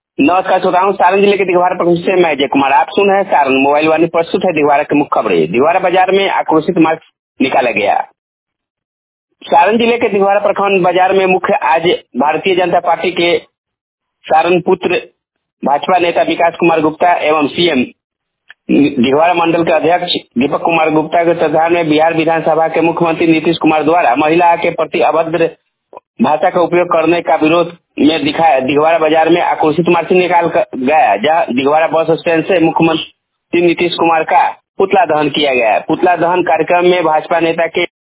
नमस्कार श्रोताओं, सारण जिले के दिघवारा प्रखंड से मैं अजय कुमार। आप सुन रहे हैं सारण मोबाइल वाणी। प्रस्तुत है दिघवारा की मुख्य खबरें। दिघवारा बाजार में आक्रोशित मार्च निकाला गया। सारण जिले के दिघवारा प्रखंड बाजार में मुख्य आज भारतीय जनता पार्टी के सारण पुत्र भाजपा नेता विकास कुमार गुप्ता एवं सीएम दिघवारा मंडल के अध्यक्ष दीपक कुमार गुप्ता के तत्वाधान में बिहार विधानसभा के मुख्यमंत्री नीतीश कुमार द्वारा महिला के प्रति अभद्र भाषा का उपयोग करने का विरोध में दिघवारा बाजार में आक्रोशित मार्च निकाल गया, जहां दिघवारा बस स्टैंड से मुख्यमंत्री नीतीश कुमार का पुतला दहन किया गया। पुतला दहन कार्यक्रम में भाजपा नेता के